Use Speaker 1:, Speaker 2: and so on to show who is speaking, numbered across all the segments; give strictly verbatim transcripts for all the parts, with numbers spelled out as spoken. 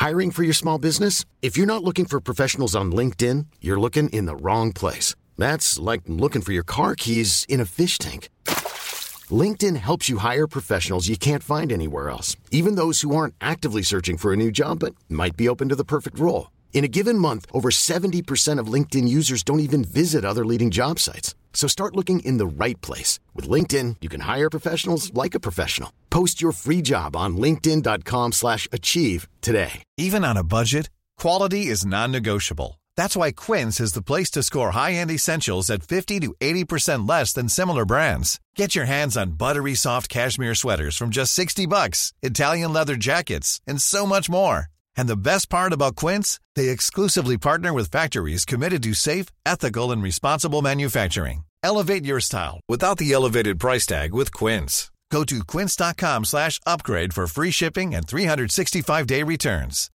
Speaker 1: Hiring for your small business? If you're not looking for professionals on LinkedIn, you're looking in the wrong place. That's like looking for your car keys in a fish tank. LinkedIn helps you hire professionals you can't find anywhere else, even those who aren't actively searching for a new job but might be open to the perfect role. In a given month, over seventy percent of LinkedIn users don't even visit other leading job sites. So start looking in the right place. With LinkedIn, you can hire professionals like a professional. Post your free job on linkedin.com slash achieve today.
Speaker 2: Even on a budget, quality is non-negotiable. That's why Quince is the place to score high-end essentials at fifty to eighty percent less than similar brands. Get your hands on buttery soft cashmere sweaters from just sixty bucks, Italian leather jackets, and so much more. And the best part about Quince, they exclusively partner with factories committed to safe, ethical, and responsible manufacturing. Elevate your style without the elevated price tag with Quince. Go to quince.com slash upgrade for free shipping and three sixty-five day returns.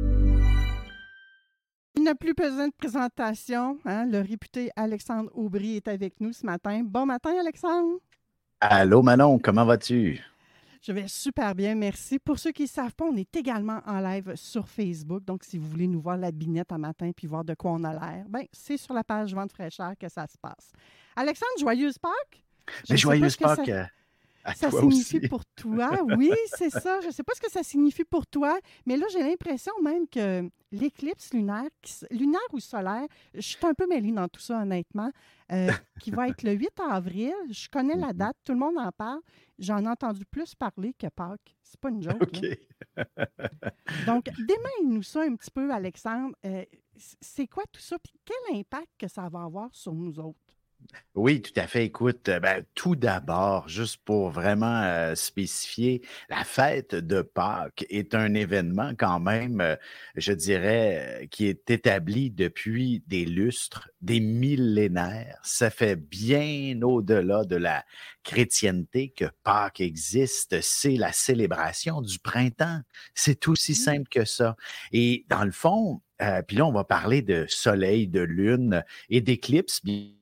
Speaker 3: Il n'a plus besoin de présentation. Hein? Le réputé Alexandre Aubry est avec nous ce matin. Bon matin, Alexandre.
Speaker 4: Allô, Manon, comment vas-tu?
Speaker 3: Je vais super bien, merci. Pour ceux qui ne savent pas, on est également en live sur Facebook. Donc, si vous voulez nous voir la binette un matin puis voir de quoi on a l'air, ben, c'est sur la page Vente fraîcheur que ça se passe. Alexandre, joyeuse Pâques!
Speaker 4: Mais joyeuse Pâques! Ça... À
Speaker 3: ça
Speaker 4: toi
Speaker 3: signifie
Speaker 4: aussi.
Speaker 3: pour toi. Oui, c'est ça. Je ne sais pas ce que ça signifie pour toi, mais là, j'ai l'impression même que l'éclipse lunaire, lunaire ou solaire, je suis un peu mêlée dans tout ça, honnêtement, euh, qui va être le huit avril. Je connais la date, tout le monde en parle. J'en ai entendu plus parler que Pâques. C'est pas une joke.
Speaker 4: OK.
Speaker 3: Donc, démêle-nous ça un petit peu, Alexandre. Euh, c'est quoi tout ça? Puis quel impact que ça va avoir sur nous autres?
Speaker 4: Oui, tout à fait. Écoute, ben, tout d'abord, juste pour vraiment euh, spécifier, la fête de Pâques est un événement quand même, euh, je dirais, euh, qui est établi depuis des lustres, des millénaires. Ça fait bien au-delà de la chrétienté que Pâques existe. C'est la célébration du printemps. C'est aussi simple que ça. Et dans le fond, euh, puis là, on va parler de soleil, de lune et d'éclipse.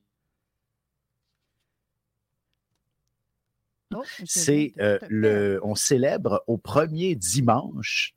Speaker 3: Oh,
Speaker 4: C'est euh, le, on célèbre au premier dimanche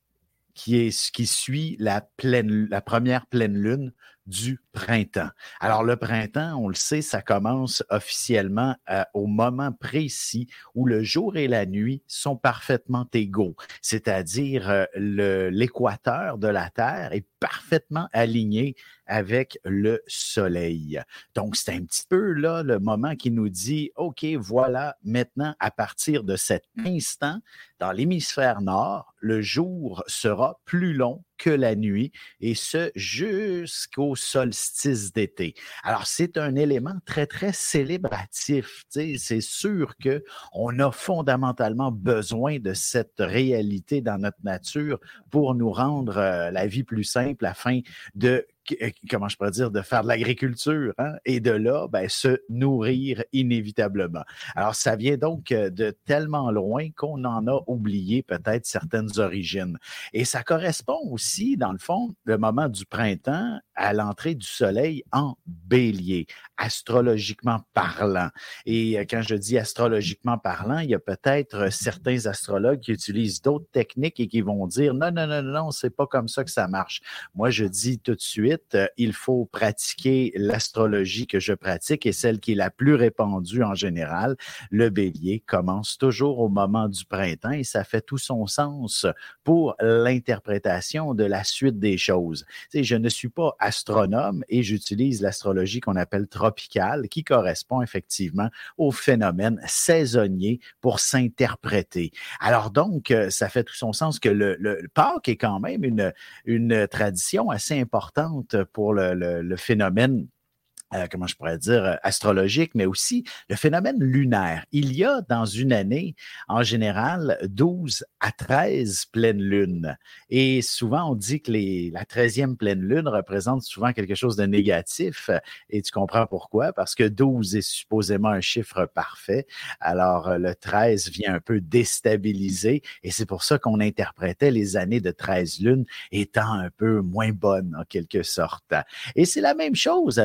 Speaker 4: qui est qui suit la pleine, la première pleine lune du printemps. Alors le printemps, on le sait, ça commence officiellement euh, au moment précis où le jour et la nuit sont parfaitement égaux, c'est-à-dire euh, le, l'équateur de la Terre est parfaitement aligné avec le soleil. Donc, c'est un petit peu là le moment qui nous dit, OK, voilà, maintenant, à partir de cet instant, dans l'hémisphère nord, le jour sera plus long que la nuit, et ce, jusqu'au solstice d'été. Alors, c'est un élément très, très célébratif. Tu sais, c'est sûr qu'on a fondamentalement besoin de cette réalité dans notre nature pour nous rendre euh, la vie plus simple afin de comment je pourrais dire, de faire de l'agriculture, hein? Et de là, ben, se nourrir inévitablement. Alors, ça vient donc de tellement loin qu'on en a oublié peut-être certaines origines. Et ça correspond aussi, dans le fond, le moment du printemps à l'entrée du soleil en bélier, astrologiquement parlant. Et quand je dis astrologiquement parlant, il y a peut-être certains astrologues qui utilisent d'autres techniques et qui vont dire non, non, non, non, c'est pas comme ça que ça marche. Moi, je dis tout de suite, il faut pratiquer l'astrologie que je pratique et celle qui est la plus répandue en général. Le bélier commence toujours au moment du printemps et ça fait tout son sens pour l'interprétation de la suite des choses. Tu sais, je ne suis pas astronome et j'utilise l'astrologie qu'on appelle tropicale qui correspond effectivement aux phénomènes saisonniers pour s'interpréter. Alors donc, ça fait tout son sens que le, le, le Pâques est quand même une, une tradition assez importante pour le, le, le phénomène Euh, comment je pourrais dire, euh, astrologique, mais aussi le phénomène lunaire. Il y a dans une année, en général, douze à treize pleines lunes. Et souvent, on dit que les, la treizième pleine lune représente souvent quelque chose de négatif. Et tu comprends pourquoi? Parce que douze est supposément un chiffre parfait. Alors, le treize vient un peu déstabiliser. Et c'est pour ça qu'on interprétait les années de treize lunes étant un peu moins bonnes, en quelque sorte. Et c'est la même chose avec tout le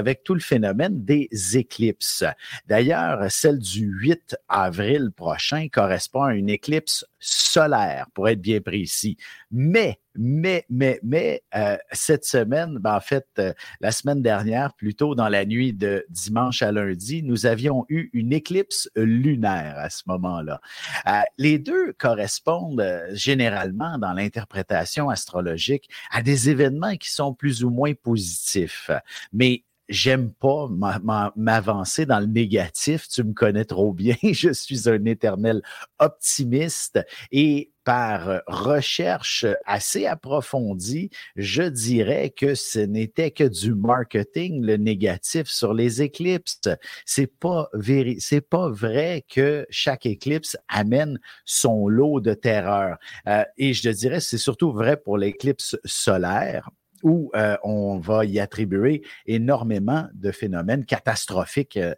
Speaker 4: phénomène des éclipses. D'ailleurs, celle du huit avril prochain correspond à une éclipse solaire, pour être bien précis. Mais, mais, mais, mais, euh, cette semaine, ben, en fait, euh, la semaine dernière, plutôt dans la nuit de dimanche à lundi, nous avions eu une éclipse lunaire à ce moment-là. Euh, les deux correspondent euh, généralement dans l'interprétation astrologique à des événements qui sont plus ou moins positifs. Mais j'aime pas m'avancer dans le négatif. Tu me connais trop bien. Je suis un éternel optimiste et par recherche assez approfondie, je dirais que ce n'était que du marketing, le négatif sur les éclipses. C'est pas véri- c'est pas vrai que chaque éclipse amène son lot de terreur. Euh, et je te dirais, c'est surtout vrai pour l'éclipse solaire, où euh, on va y attribuer énormément de phénomènes catastrophiques, euh,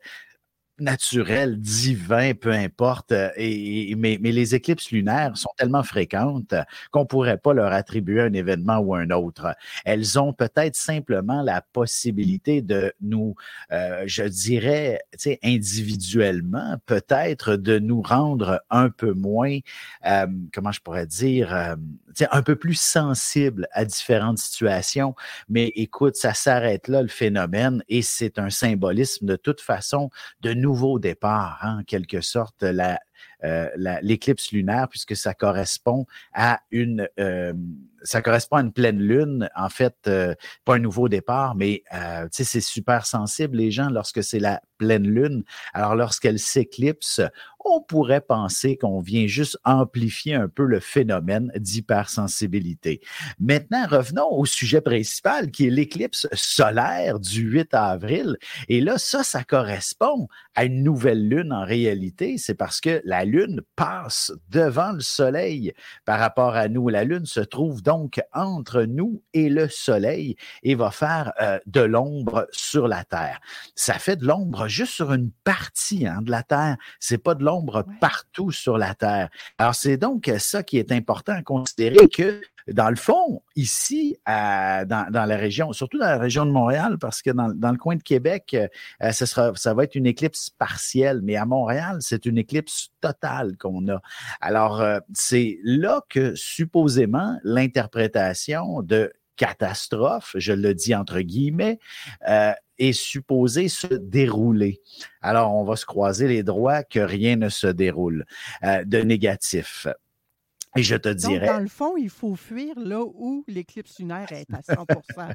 Speaker 4: naturels, divins, peu importe. euh, Et, et- mais, mais les éclipses lunaires sont tellement fréquentes qu'on ne pourrait pas leur attribuer un événement ou un autre. Elles ont peut-être simplement la possibilité de nous, euh, je dirais, tu sais, individuellement, peut-être de nous rendre un peu moins, euh, comment je pourrais dire, euh, tu sais, un peu plus sensibles à différentes situations. Mais écoute, ça s'arrête là, le phénomène, et c'est un symbolisme de toute façon de nouveau départ, hein, en quelque sorte, la, euh, la, l'éclipse lunaire, puisque ça correspond à une, euh, ça correspond à une pleine lune. En fait, euh, pas un nouveau départ, mais euh, tu sais, c'est super sensible, les gens, lorsque c'est la pleine lune. Alors, lorsqu'elle s'éclipse, on pourrait penser qu'on vient juste amplifier un peu le phénomène d'hypersensibilité. Maintenant, revenons au sujet principal, qui est l'éclipse solaire du huit avril. Et là, ça, ça correspond à une nouvelle lune en réalité. C'est parce que la lune passe devant le soleil par rapport à nous. La lune se trouve donc entre nous et le soleil et va faire euh, de l'ombre sur la Terre. Ça fait de l'ombre juste sur une partie, hein, de la Terre. C'est pas de l'ombre
Speaker 3: Ouais.
Speaker 4: partout sur la Terre. Alors, c'est donc ça qui est important à considérer, que dans le fond, ici, à, dans, dans la région, surtout dans la région de Montréal, parce que dans, dans le coin de Québec, euh, ce sera, ça va être une éclipse partielle, mais à Montréal, c'est une éclipse totale qu'on a. Alors, euh, c'est là que supposément l'interprétation de catastrophe, je le dis entre guillemets, euh, est supposée se dérouler. Alors, on va se croiser les doigts que rien ne se déroule euh, de négatif. Et je te
Speaker 3: Donc,
Speaker 4: dirais...
Speaker 3: dans le fond, il faut fuir là où l'éclipse lunaire est à cent pour cent.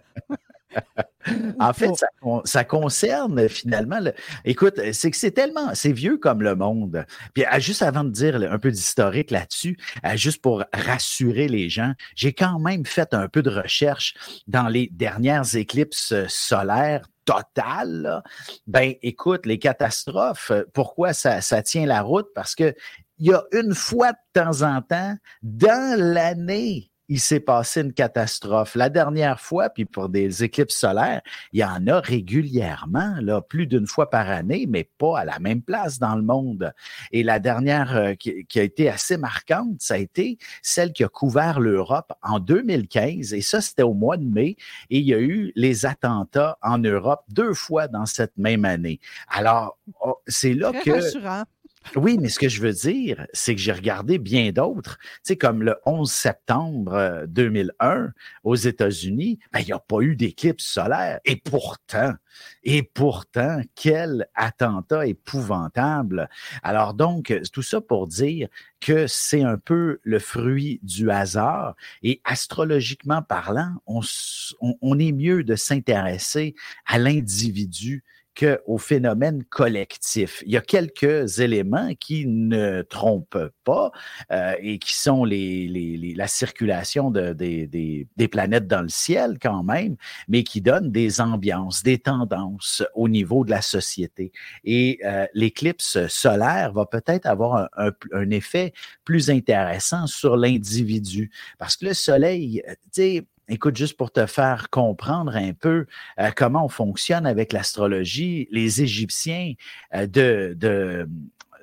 Speaker 4: En fait, ça, ça concerne finalement... Le... Écoute, c'est que c'est tellement... C'est vieux comme le monde. Puis juste avant de dire un peu d'historique là-dessus, juste pour rassurer les gens, j'ai quand même fait un peu de recherche dans les dernières éclipses solaires totales. Là. Ben, écoute, les catastrophes, pourquoi ça, ça tient la route? Parce que il y a une fois de temps en temps, dans l'année, il s'est passé une catastrophe. La dernière fois, puis pour des éclipses solaires, il y en a régulièrement, là, plus d'une fois par année, mais pas à la même place dans le monde. Et la dernière euh, qui, qui a été assez marquante, ça a été celle qui a couvert l'Europe en deux mille quinze. Et ça, c'était au mois de mai. Et il y a eu les attentats en Europe deux fois dans cette même année. Alors, oh, c'est là
Speaker 3: Très
Speaker 4: que...
Speaker 3: rassurant.
Speaker 4: Oui, mais ce que je veux dire, c'est que j'ai regardé bien d'autres. Tu sais, comme le onze septembre deux mille un aux États-Unis, ben, il n'y a pas eu d'éclipse solaire. Et pourtant, et pourtant, quel attentat épouvantable. Alors donc, tout ça pour dire que c'est un peu le fruit du hasard. Et astrologiquement parlant, on, on, on est mieux de s'intéresser à l'individu qu'au phénomène collectif. Il y a quelques éléments qui ne trompent pas euh, et qui sont les, les, les, la circulation de, des, des, des planètes dans le ciel quand même, mais qui donnent des ambiances, des tendances au niveau de la société. Et euh, l'éclipse solaire va peut-être avoir un, un, un effet plus intéressant sur l'individu parce que le soleil, tu sais, écoute, juste pour te faire comprendre un peu euh, comment on fonctionne avec l'astrologie, les Égyptiens euh, de, de,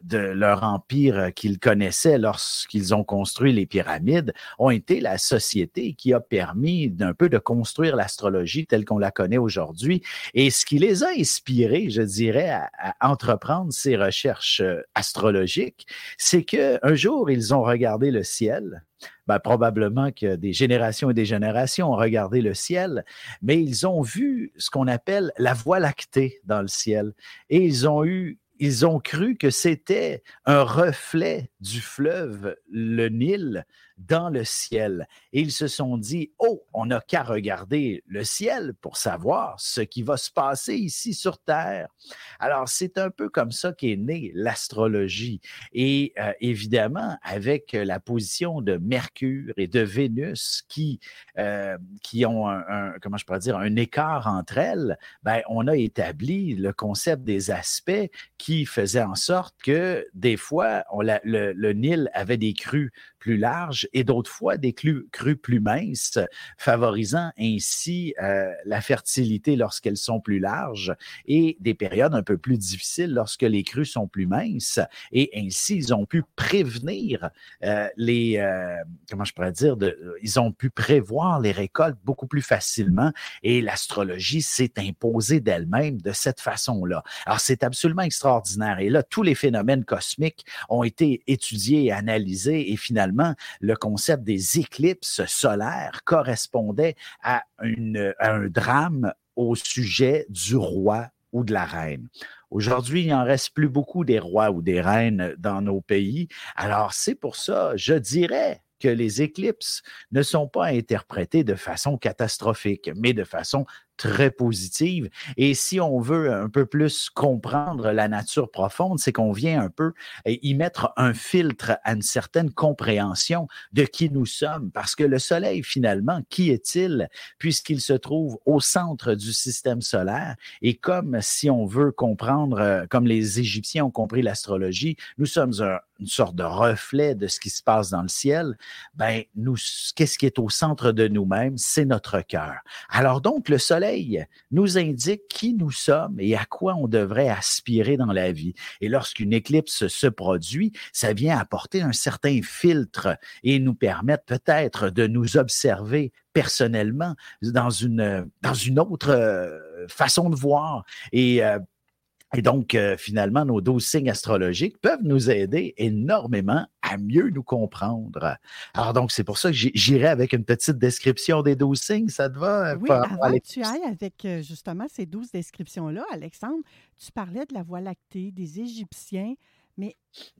Speaker 4: de leur empire qu'ils connaissaient lorsqu'ils ont construit les pyramides ont été la société qui a permis d'un peu de construire l'astrologie telle qu'on la connaît aujourd'hui. Et ce qui les a inspirés, je dirais, à, à entreprendre ces recherches astrologiques, c'est qu'un jour, ils ont regardé le ciel. Ben, probablement que des générations et des générations ont regardé le ciel, mais ils ont vu ce qu'on appelle la Voie lactée dans le ciel. Et ils ont eu, ils ont cru que c'était un reflet du fleuve, le Nil, dans le ciel. Et ils se sont dit, oh, on n'a qu'à regarder le ciel pour savoir ce qui va se passer ici sur Terre. Alors, c'est un peu comme ça qu'est née l'astrologie. Et euh, évidemment, avec la position de Mercure et de Vénus qui, euh, qui ont un, un, comment je pourrais dire, un écart entre elles, ben, on a établi le concept des aspects qui faisaient en sorte que des fois, on la, le, le Nil avait des crues plus larges et d'autres fois des crues, crues plus minces, favorisant ainsi euh, la fertilité lorsqu'elles sont plus larges et des périodes un peu plus difficiles lorsque les crues sont plus minces. Et ainsi, ils ont pu prévenir euh, les, euh, comment je pourrais dire, de, ils ont pu prévoir les récoltes beaucoup plus facilement et l'astrologie s'est imposée d'elle-même de cette façon-là. Alors, c'est absolument extraordinaire. Et là, tous les phénomènes cosmiques ont été étudiés et analysés et finalement, le concept des éclipses solaires correspondait à, une, à un drame au sujet du roi ou de la reine. Aujourd'hui, il n'en reste plus beaucoup des rois ou des reines dans nos pays. Alors, c'est pour ça, je dirais que les éclipses ne sont pas interprétées de façon catastrophique, mais de façon très positive. Et si on veut un peu plus comprendre la nature profonde, c'est qu'on vient un peu y mettre un filtre à une certaine compréhension de qui nous sommes. Parce que le Soleil, finalement, qui est-il? Puisqu'il se trouve au centre du système solaire. Et comme si on veut comprendre, comme les Égyptiens ont compris l'astrologie, nous sommes un, une sorte de reflet de ce qui se passe dans le ciel. Ben, nous, qu'est-ce qui est au centre de nous-mêmes? C'est notre cœur. Alors donc, le Soleil nous indique qui nous sommes et à quoi on devrait aspirer dans la vie. Et lorsqu'une éclipse se produit, ça vient apporter un certain filtre et nous permettre peut-être de nous observer personnellement dans une, dans une autre façon de voir. Et euh, Et donc, euh, finalement, nos douze signes astrologiques peuvent nous aider énormément à mieux nous comprendre. Alors donc, c'est pour ça que j'irai avec une petite description des douze signes. Ça te va?
Speaker 3: Oui, avant que tu ailles avec justement ces douze descriptions-là, Alexandre, tu parlais de la Voie lactée, des Égyptiens, mais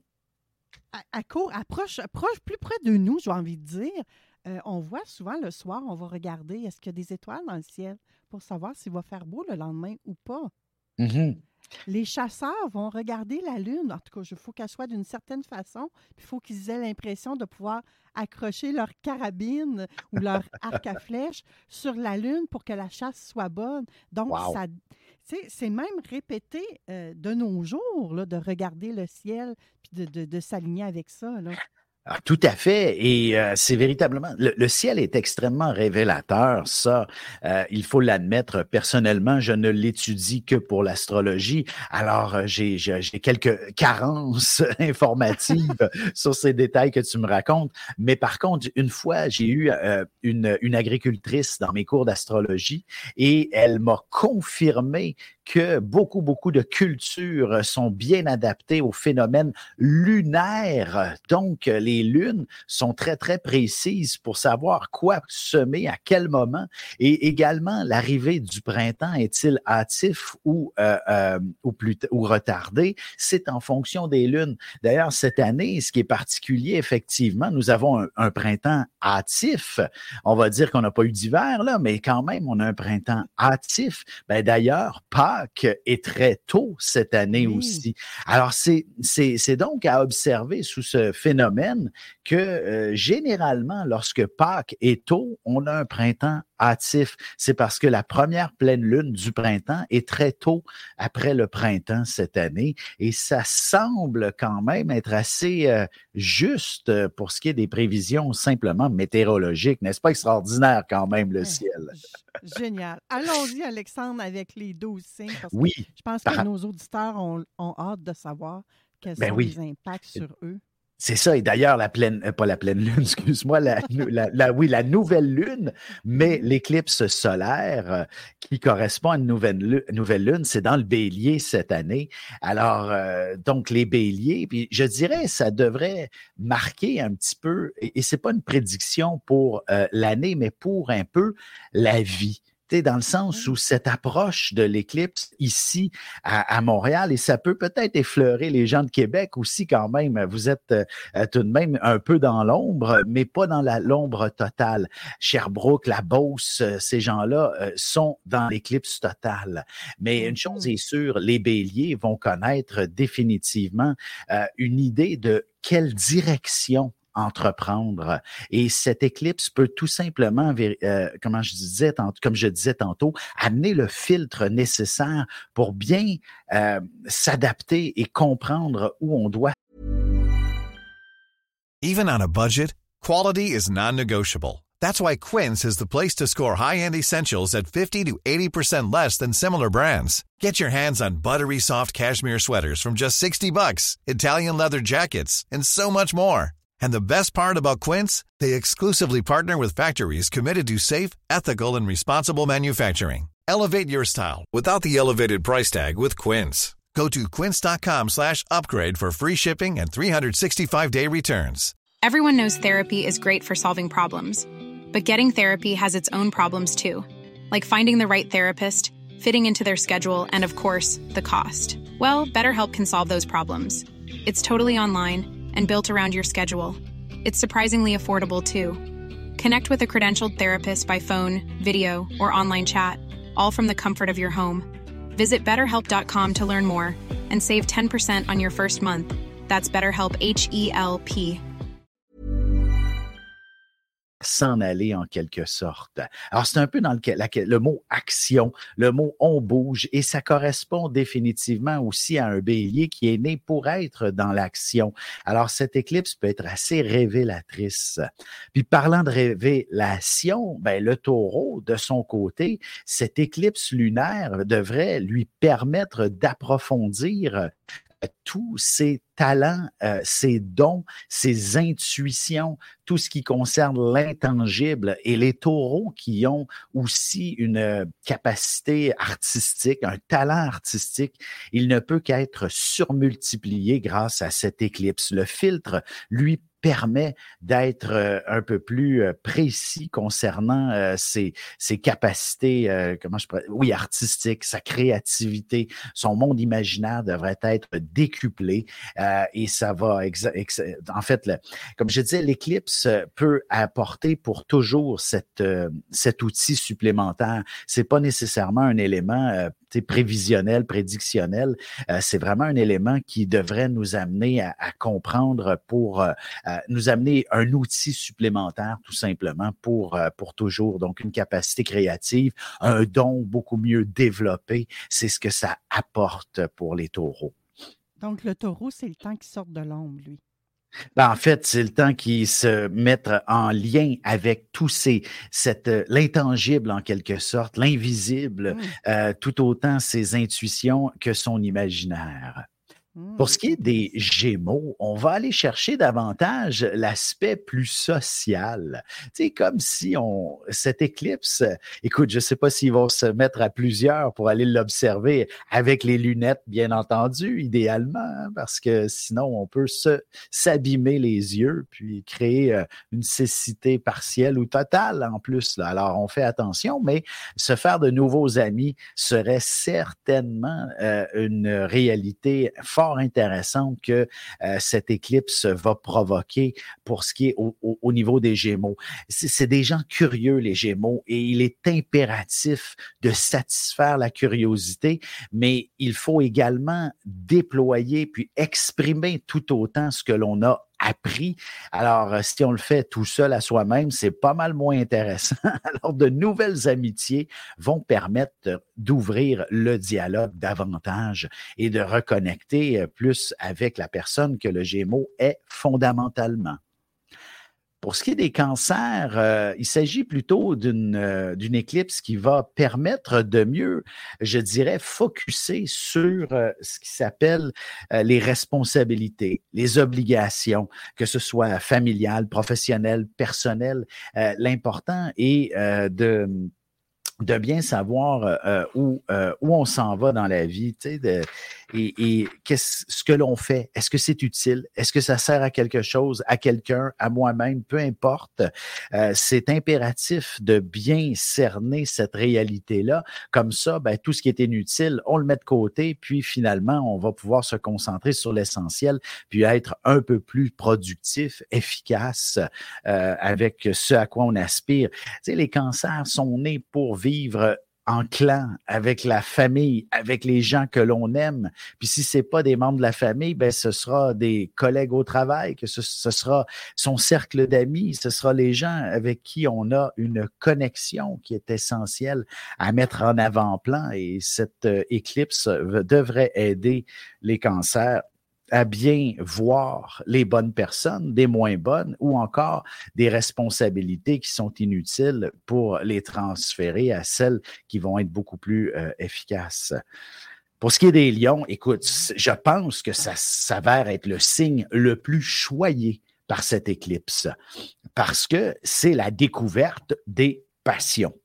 Speaker 3: à, à court, approche, approche plus près de nous, j'ai envie de dire. Euh, on voit souvent le soir, on va regarder, est-ce qu'il y a des étoiles dans le ciel pour savoir s'il va faire beau le lendemain ou pas.
Speaker 4: Mm-hmm.
Speaker 3: Les chasseurs vont regarder la Lune. En tout cas, il faut qu'elle soit d'une certaine façon. Puis il faut qu'ils aient l'impression de pouvoir accrocher leur carabine ou leur arc à flèche sur la Lune pour que la chasse soit bonne. Donc, wow. ça, c'est même répété euh, de nos jours, là, de regarder le ciel puis de, de, de s'aligner avec ça, là.
Speaker 4: Ah, tout à fait. Et euh, c'est véritablement... Le, le ciel est extrêmement révélateur, ça. Euh, il faut l'admettre. Personnellement, je ne l'étudie que pour l'astrologie. Alors, euh, j'ai, j'ai, j'ai quelques carences informatives sur ces détails que tu me racontes. Mais par contre, une fois, j'ai eu euh, une, une agricultrice dans mes cours d'astrologie et elle m'a confirmé que beaucoup, beaucoup de cultures sont bien adaptées aux phénomènes lunaires. Donc, les lunes sont très, très précises pour savoir quoi semer, à quel moment. Et également, l'arrivée du printemps est-il hâtif ou, euh, euh, ou, plus t- ou retardé? C'est en fonction des lunes. D'ailleurs, cette année, ce qui est particulier, effectivement, nous avons un, un printemps hâtif. On va dire qu'on n'a pas eu d'hiver, là, mais quand même, on a un printemps hâtif. Ben, d'ailleurs, Pâques est très tôt cette année oui. aussi. Alors, c'est, c'est, c'est donc à observer sous ce phénomène que euh, généralement, lorsque Pâques est tôt, on a un printemps hâtif. C'est parce que la première pleine lune du printemps est très tôt après le printemps cette année et ça semble quand même être assez euh, juste pour ce qui est des prévisions simplement météorologiques. N'est-ce pas extraordinaire quand même le ciel?
Speaker 3: Génial. Allons-y, Alexandre, avec les douze signes. Parce
Speaker 4: oui.
Speaker 3: que je pense que nos auditeurs ont, ont hâte de savoir quels
Speaker 4: Ben
Speaker 3: sont
Speaker 4: oui.
Speaker 3: les impacts sur eux.
Speaker 4: C'est ça. Et d'ailleurs, la pleine, euh, pas la pleine lune, excuse-moi, la, la, la- oui, la nouvelle lune, mais l'éclipse solaire euh, qui correspond à une nouvelle, lu- nouvelle lune, c'est dans le Bélier cette année. Alors, euh, donc, les Béliers, puis je dirais, ça devrait marquer un petit peu, et, et c'est pas une prédiction pour euh, l'année, mais pour un peu la vie. Tu sais, dans le sens où cette approche de l'éclipse ici à, à Montréal, et ça peut peut-être effleurer les gens de Québec aussi quand même. Vous êtes euh, tout de même un peu dans l'ombre, mais pas dans la l'ombre totale. Sherbrooke, la Beauce, euh, ces gens-là euh, sont dans l'éclipse totale. Mais une chose est sûre, les Béliers vont connaître définitivement euh, une idée de quelle direction entreprendre. Et cette éclipse peut tout simplement, euh, comment je disais, comme je disais tantôt, amener le filtre nécessaire pour bien euh, s'adapter et comprendre où on doit.
Speaker 2: Even on a budget, quality is non-negotiable. That's why Quince is the place to score high-end essentials at fifty to eighty percent less than similar brands. Get your hands on buttery soft cashmere sweaters from just sixty bucks, Italian leather jackets, and so much more. And the best part about Quince, they exclusively partner with factories committed to safe, ethical, and responsible manufacturing. Elevate your style without the elevated price tag with Quince. Go to quince.com slash upgrade for free shipping and three sixty-five day returns.
Speaker 5: Everyone knows therapy is great for solving problems, but getting therapy has its own problems too, like finding the right therapist, fitting into their schedule, and of course, the cost. Well, BetterHelp can solve those problems. It's totally online and built around your schedule. It's surprisingly affordable, too. Connect with a credentialed therapist by phone, video, or online chat, all from the comfort of your home. Visit better help dot com to learn more and save ten percent on your first month. That's BetterHelp, H E L P.
Speaker 4: S'en aller en quelque sorte. Alors, c'est un peu dans le, la, le mot action, le mot on bouge, et ça correspond définitivement aussi à un bélier qui est né pour être dans l'action. Alors, cette éclipse peut être assez révélatrice. Puis, parlant de révélation, ben, le taureau, de son côté, cette éclipse lunaire devrait lui permettre d'approfondir tous ses talents, euh, ses dons, ses intuitions, tout ce qui concerne l'intangible, et les taureaux qui ont aussi une capacité artistique, un talent artistique, il ne peut qu'être surmultiplié grâce à cette éclipse. Le filtre lui permet d'être euh, un peu plus euh, précis concernant euh, ses, ses capacités, euh, comment je pourrais, oui, artistiques, sa créativité, son monde imaginaire devrait être décuplé euh, et ça va, exa- ex- en fait, le, comme je disais, l'éclipse peut apporter pour toujours cette, euh, cet outil supplémentaire. C'est pas nécessairement un élément euh, prévisionnel, prédictionnel, euh, c'est vraiment un élément qui devrait nous amener à, à comprendre pour euh, nous amener un outil supplémentaire tout simplement pour, euh, pour toujours. Donc, une capacité créative, un don beaucoup mieux développé, c'est ce que ça apporte pour les taureaux.
Speaker 3: Donc, le taureau, c'est le temps qu'il sorte de l'ombre, lui.
Speaker 4: Ben, en fait, c'est le temps qu'ils se mettent en lien avec tous ces, cette, l'intangible en quelque sorte, l'invisible, mmh. euh, tout autant ses intuitions que son imaginaire. Pour ce qui est des Gémeaux, on va aller chercher davantage l'aspect plus social. Tu sais, comme si on, cette éclipse, écoute, je ne sais pas s'ils vont se mettre à plusieurs pour aller l'observer avec les lunettes, bien entendu, idéalement, hein, parce que sinon, on peut se, s'abîmer les yeux puis créer euh, une cécité partielle ou totale en plus. Là. Alors, on fait attention, mais se faire de nouveaux amis serait certainement euh, une réalité forte intéressante que euh, cette éclipse va provoquer pour ce qui est au, au, au niveau des Gémeaux. C'est, c'est des gens curieux, les Gémeaux, et il est impératif de satisfaire la curiosité, mais il faut également déployer puis exprimer tout autant ce que l'on a appris. Alors, si on le fait tout seul à soi-même, c'est pas mal moins intéressant. Alors, de nouvelles amitiés vont permettre d'ouvrir le dialogue davantage et de reconnecter plus avec la personne que le Gémeaux est fondamentalement. Pour ce qui est des cancers, euh, il s'agit plutôt d'une euh, d'une éclipse qui va permettre de mieux, je dirais, focusser sur euh, ce qui s'appelle euh, les responsabilités, les obligations, que ce soit familiales, professionnelles, personnelles. Euh, l'important est euh, de de bien savoir euh, où, euh, où on s'en va dans la vie, tu sais, de, et, et qu'est-ce ce que l'on fait. Est-ce que c'est utile? Est-ce que ça sert à quelque chose, à quelqu'un, à moi-même? Peu importe. Euh, c'est impératif de bien cerner cette réalité-là. Comme ça, ben, tout ce qui est inutile, on le met de côté, puis finalement, on va pouvoir se concentrer sur l'essentiel, puis être un peu plus productif, efficace euh, avec ce à quoi on aspire. Tu sais, les cancers sont nés pour vivre en clan, avec la famille, avec les gens que l'on aime. Puis si c'est pas des membres de la famille, ben ce sera des collègues au travail, que ce, ce sera son cercle d'amis, ce sera les gens avec qui on a une connexion qui est essentielle à mettre en avant-plan. Et cette euh, éclipse devrait aider les cancers à bien voir les bonnes personnes, des moins bonnes, ou encore des responsabilités qui sont inutiles pour les transférer à celles qui vont être beaucoup plus euh, efficaces. Pour ce qui est des lions, écoute, je pense que ça s'avère être le signe le plus choyé par cette éclipse, parce que c'est la découverte des passions.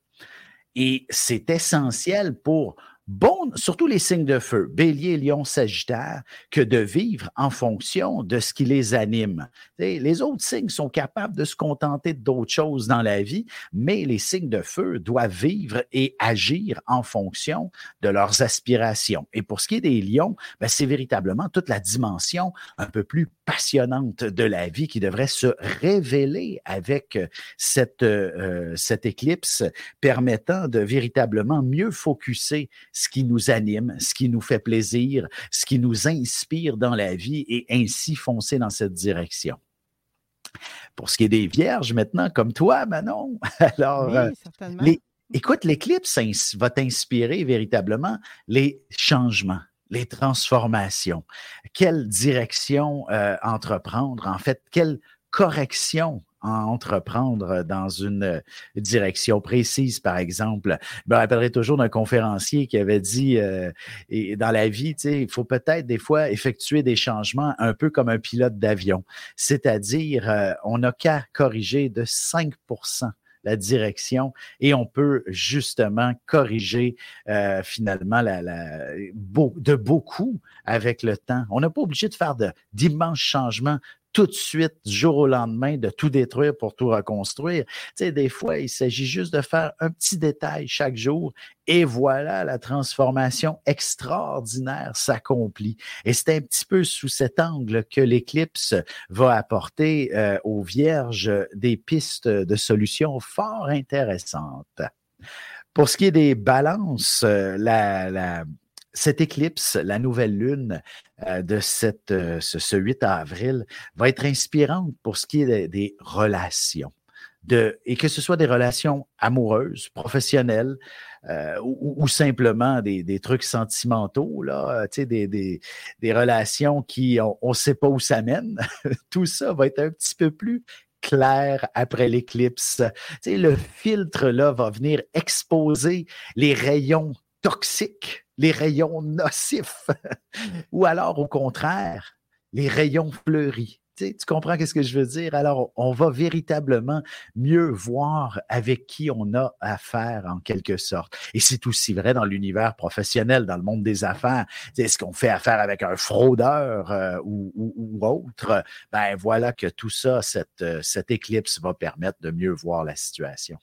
Speaker 4: Et c'est essentiel pour bon, surtout les signes de feu, Bélier, Lion, Sagittaire, que de vivre en fonction de ce qui les anime. T'sais, les autres signes sont capables de se contenter d'autres choses dans la vie, mais les signes de feu doivent vivre et agir en fonction de leurs aspirations. Et pour ce qui est des lions, ben, c'est véritablement toute la dimension un peu plus passionnante de la vie qui devrait se révéler avec cette, euh, cette éclipse, permettant de véritablement mieux focusser ce qui nous anime, ce qui nous fait plaisir, ce qui nous inspire dans la vie et ainsi foncer dans cette direction. Pour ce qui est des vierges, maintenant, comme toi, Manon, alors,
Speaker 3: Oui,
Speaker 4: euh,
Speaker 3: certainement.
Speaker 4: les, écoute, l'éclipse va t'inspirer véritablement les changements, les transformations. Quelle direction euh, entreprendre? En fait, quelle correction à entreprendre dans une direction précise, par exemple. Je me rappellerai toujours d'un conférencier qui avait dit, euh, et dans la vie, tu sais, il faut peut-être des fois effectuer des changements un peu comme un pilote d'avion, c'est-à-dire euh, on n'a qu'à corriger de cinq pour cent la direction et on peut justement corriger euh, finalement la, la, beau, de beaucoup avec le temps. On n'est pas obligé de faire de, d'immenses changements tout de suite, du jour au lendemain, de tout détruire pour tout reconstruire. Tu sais, des fois, il s'agit juste de faire un petit détail chaque jour et voilà, la transformation extraordinaire s'accomplit. Et c'est un petit peu sous cet angle que l'éclipse va apporter euh, aux Vierges des pistes de solutions fort intéressantes. Pour ce qui est des balances, euh, la... la cette éclipse, la nouvelle lune euh, de cette, euh, ce, ce huit avril, va être inspirante pour ce qui est des, des relations. De, et que ce soit des relations amoureuses, professionnelles euh, ou, ou simplement des, des trucs sentimentaux, là, tu sais, des, des, des relations qui, on ne sait pas où ça mène. Tout ça va être un petit peu plus clair après l'éclipse. Tu sais, le filtre, là, va venir exposer les rayons toxiques, les rayons nocifs, ou alors au contraire, les rayons fleuris. Tu sais, tu comprends qu'est-ce que je veux dire? Alors, on va véritablement mieux voir avec qui on a affaire en quelque sorte. Et c'est aussi vrai dans l'univers professionnel, dans le monde des affaires. Tu sais, est-ce qu'on fait affaire avec un fraudeur euh, ou, ou, ou autre? Ben voilà que tout ça, cette, cette éclipse va permettre de mieux voir la situation.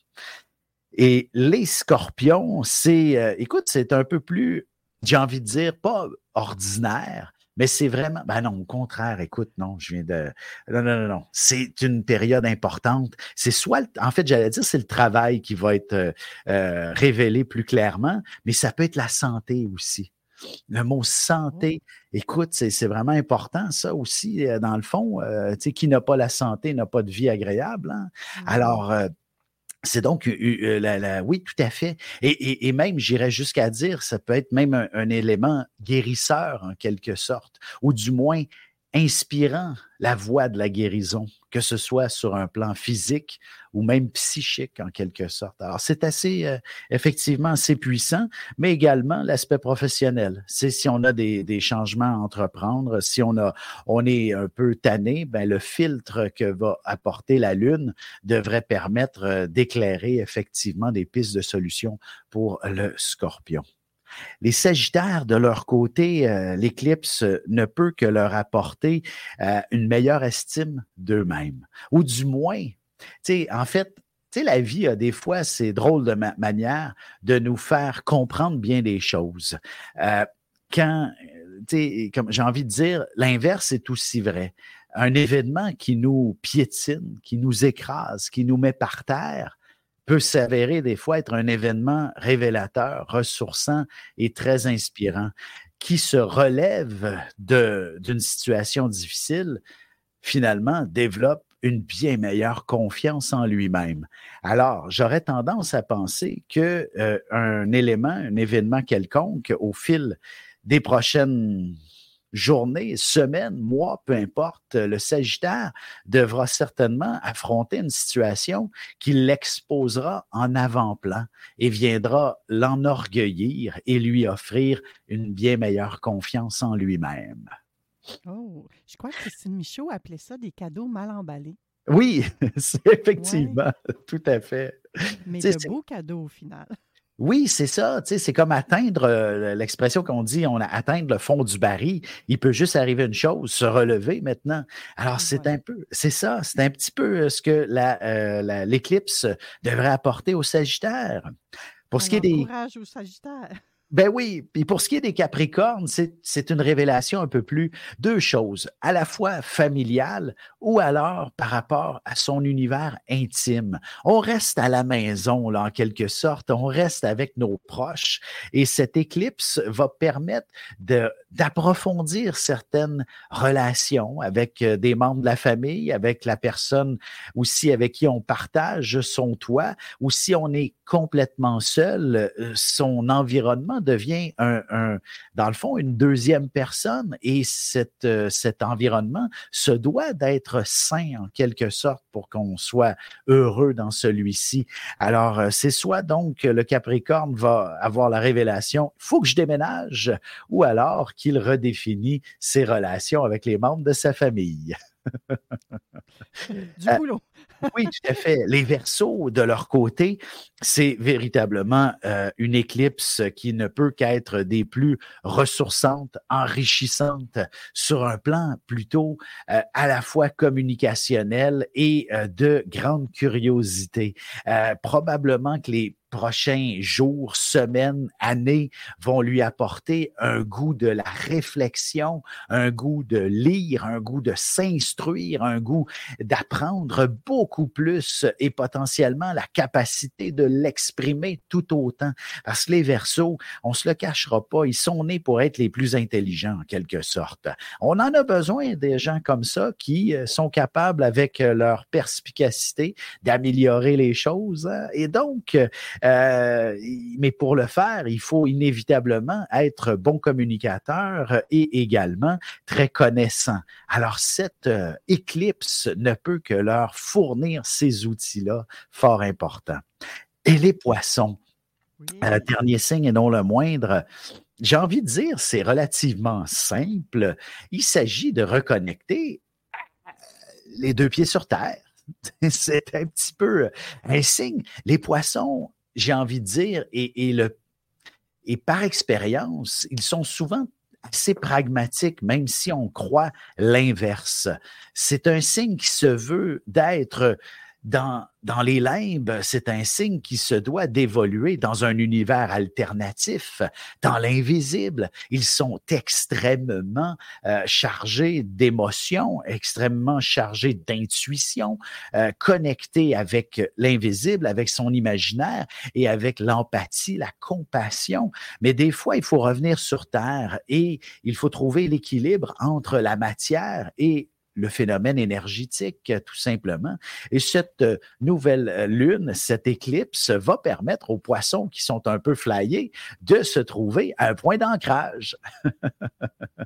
Speaker 4: Et les scorpions, c'est, euh, écoute, c'est un peu plus, j'ai envie de dire, pas ordinaire, mais c'est vraiment, ben non, au contraire, écoute, non, je viens de, non, non, non, non, c'est une période importante. C'est soit, en fait, j'allais dire, c'est le travail qui va être euh, euh, révélé plus clairement, mais ça peut être la santé aussi. Le mot santé, écoute, c'est, c'est vraiment important, ça aussi, dans le fond. Euh, tu sais, qui n'a pas la santé n'a pas de vie agréable. Hein? Mm-hmm. Alors, euh, c'est donc, euh, la, la, oui, tout à fait. Et, et, et même, j'irais jusqu'à dire, ça peut être même un, un élément guérisseur en quelque sorte, ou du moins inspirant la voie de la guérison, que ce soit sur un plan physique ou même psychique en quelque sorte. Alors, c'est assez, euh, effectivement, assez puissant, mais également l'aspect professionnel. C'est si on a des, des changements à entreprendre, si on a, on est un peu tanné, ben, le filtre que va apporter la Lune devrait permettre euh, d'éclairer effectivement des pistes de solutions pour le Scorpion. Les Sagittaires, de leur côté, euh, l'éclipse ne peut que leur apporter euh, une meilleure estime d'eux-mêmes. Ou du moins, tu sais, en fait, tu sais, la vie a des fois, c'est drôle de ma- manière de nous faire comprendre bien des choses. Euh, quand, tu sais, comme j'ai envie de dire, l'inverse est aussi vrai. Un événement qui nous piétine, qui nous écrase, qui nous met par terre, peut s'avérer des fois être un événement révélateur, ressourçant et très inspirant, qui se relève de, d'une situation difficile, finalement développe une bien meilleure confiance en lui-même. Alors, j'aurais tendance à penser que euh, un élément, un événement quelconque, au fil des prochaines journée, semaine, mois, peu importe, le Sagittaire devra certainement affronter une situation qui l'exposera en avant-plan et viendra l'enorgueillir et lui offrir une bien meilleure confiance en lui-même.
Speaker 3: Oh, je crois que Christine Michaud appelait ça des cadeaux mal emballés.
Speaker 4: Oui, c'est effectivement, ouais. Tout à fait.
Speaker 3: Mais
Speaker 4: T'sais,
Speaker 3: de
Speaker 4: c'est...
Speaker 3: beaux cadeaux au final.
Speaker 4: Oui, c'est ça. Tu sais, c'est comme atteindre euh, l'expression qu'on dit, on a atteindre le fond du baril. Il peut juste arriver une chose, se relever maintenant. Alors, c'est
Speaker 3: Voilà.
Speaker 4: un peu, c'est ça, c'est un petit peu ce que la, euh, la, l'éclipse devrait apporter au Sagittaire. Pour
Speaker 3: Alors,
Speaker 4: ce qui est des...
Speaker 3: courage au Sagittaire.
Speaker 4: Ben oui, puis pour ce qui est des Capricornes, c'est, c'est une révélation un peu plus deux choses, à la fois familiale ou alors par rapport à son univers intime. On reste à la maison, là, en quelque sorte, on reste avec nos proches et cette éclipse va permettre de, d'approfondir certaines relations avec des membres de la famille, avec la personne aussi avec qui on partage son toit, ou si on est complètement seul, son environnement devient un, un, dans le fond, une deuxième personne et cet, euh, cet environnement se doit d'être sain en quelque sorte pour qu'on soit heureux dans celui-ci. Alors, euh, c'est soit donc le Capricorne va avoir la révélation, il faut que je déménage, ou alors qu'il redéfinit ses relations avec les membres de sa famille.
Speaker 3: Du boulot.
Speaker 4: Euh, oui, tout à fait. Les Verseaux, de leur côté, c'est véritablement euh, une éclipse qui ne peut qu'être des plus ressourçantes, enrichissantes sur un plan plutôt euh, à la fois communicationnel et euh, de grande curiosité. Euh, probablement que les prochains jours, semaines, années vont lui apporter un goût de la réflexion, un goût de lire, un goût de s'instruire, un goût d'apprendre beaucoup plus et potentiellement la capacité de l'exprimer tout autant. Parce que les Verseaux, on se le cachera pas, ils sont nés pour être les plus intelligents en quelque sorte. On en a besoin des gens comme ça qui sont capables avec leur perspicacité d'améliorer les choses. Hein? Et donc, Euh, mais pour le faire, il faut inévitablement être bon communicateur et également très connaissant. Alors, cette euh, éclipse ne peut que leur fournir ces outils-là fort importants. Et les poissons, oui. euh, dernier signe et non le moindre, j'ai envie de dire, c'est relativement simple. Il s'agit de reconnecter les deux pieds sur terre. C'est un petit peu un signe. Les poissons, j'ai envie de dire, et, et, le, et par expérience, ils sont souvent assez pragmatiques, même si on croit l'inverse. C'est un signe qui se veut d'être dans, dans les limbes, c'est un signe qui se doit d'évoluer dans un univers alternatif, dans l'invisible. Ils sont extrêmement euh, chargés d'émotions, extrêmement chargés d'intuition, euh, connectés avec l'invisible, avec son imaginaire et avec l'empathie, la compassion. Mais des fois, il faut revenir sur Terre et il faut trouver l'équilibre entre la matière et le phénomène énergétique, tout simplement. Et cette nouvelle lune, cette éclipse, va permettre aux poissons qui sont un peu flyés de se trouver à un point d'ancrage.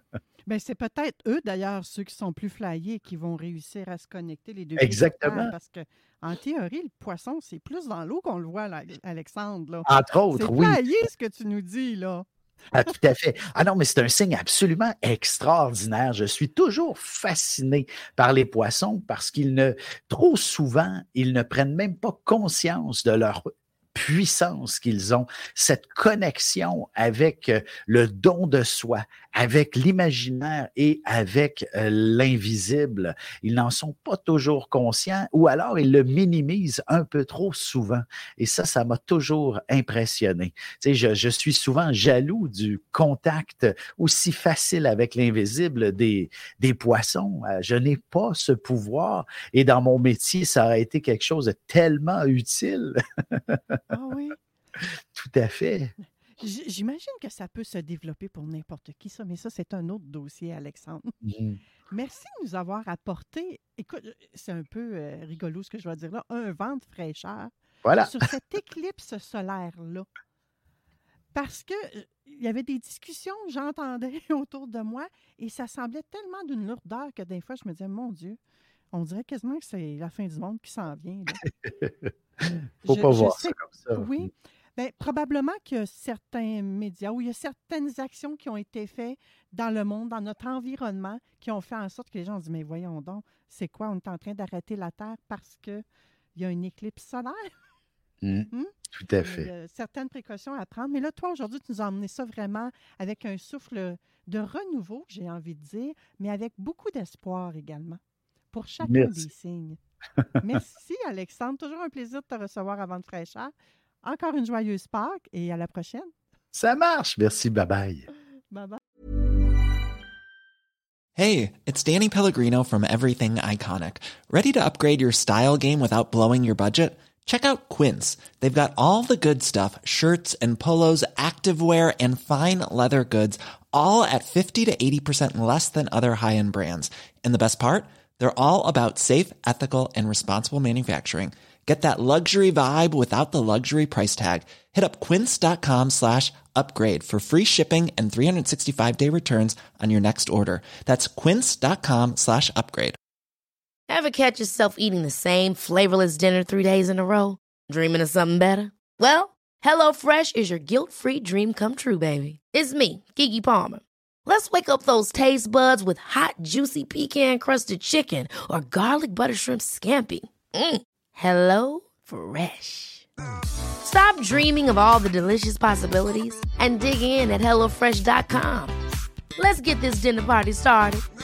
Speaker 3: Bien, c'est peut-être eux, d'ailleurs, ceux qui sont plus flyés, qui vont réussir à se connecter les deux.
Speaker 4: Exactement.
Speaker 3: Parce que, en théorie, le poisson, c'est plus dans l'eau qu'on le voit, là, Alexandre. Là.
Speaker 4: Entre autres,
Speaker 3: c'est
Speaker 4: oui.
Speaker 3: C'est flyé, ce que tu nous dis, là.
Speaker 4: Ah, tout à fait. Ah non, mais c'est un signe absolument extraordinaire. Je suis toujours fasciné par les poissons parce qu'ils ne, trop souvent, ils ne prennent même pas conscience de leur puissance qu'ils ont, cette connexion avec le don de soi, avec l'imaginaire et avec euh, l'invisible. Ils n'en sont pas toujours conscients ou alors ils le minimisent un peu trop souvent. Et ça, ça m'a toujours impressionné. Tu sais, je, je suis souvent jaloux du contact aussi facile avec l'invisible des, des poissons. Je n'ai pas ce pouvoir et dans mon métier, ça a été quelque chose de tellement utile.
Speaker 3: Ah oui?
Speaker 4: Tout à fait.
Speaker 3: J'imagine que ça peut se développer pour n'importe qui, ça, mais ça, c'est un autre dossier, Alexandre.
Speaker 4: Mmh.
Speaker 3: Merci de nous avoir apporté, écoute, c'est un peu euh, rigolo ce que je vais dire là, un vent de fraîcheur
Speaker 4: voilà.
Speaker 3: sur cette éclipse solaire-là. Parce que euh, il y avait des discussions que j'entendais autour de moi et ça semblait tellement d'une lourdeur que des fois, je me disais, mon Dieu, on dirait quasiment que c'est la fin du monde qui s'en vient. Il
Speaker 4: ne faut pas voir ça comme ça.
Speaker 3: Oui. Bien, probablement qu'il y a certains médias ou il y a certaines actions qui ont été faites dans le monde, dans notre environnement, qui ont fait en sorte que les gens ont dit, mais voyons donc, c'est quoi, on est en train d'arrêter la Terre parce qu'il y a une éclipse solaire?
Speaker 4: Mmh, mmh? Tout à fait.
Speaker 3: Il y a certaines précautions à prendre. Mais là, toi, aujourd'hui, tu nous as emmené ça vraiment avec un souffle de renouveau, j'ai envie de dire, mais avec beaucoup d'espoir également, pour chacun
Speaker 4: Merci.
Speaker 3: des signes. Merci, Alexandre. Toujours un plaisir de te recevoir avant de fraîcheur. Encore une joyeuse Pâques et à la prochaine.
Speaker 4: Ça marche. Merci. Bye-bye.
Speaker 3: Bye-bye.
Speaker 6: Hey, it's Danny Pellegrino from Everything Iconic. Ready to upgrade your style game without blowing your budget? Check out Quince. They've got all the good stuff, shirts and polos, activewear, and fine leather goods, all at fifty to eighty percent less than other high-end brands. And the best part? They're all about safe, ethical, and responsible manufacturing. Get that luxury vibe without the luxury price tag. Hit up quince.com slash upgrade for free shipping and three sixty-five day returns on your next order. That's quince.com slash upgrade.
Speaker 7: Ever catch yourself eating the same flavorless dinner three days in a row? Dreaming of something better? Well, HelloFresh is your guilt-free dream come true, baby. It's me, Keke Palmer. Let's wake up those taste buds with hot, juicy pecan-crusted chicken or garlic butter shrimp scampi. Mm. Hello Fresh. Stop dreaming of all the delicious possibilities and dig in at hello fresh dot com. Let's get this dinner party started.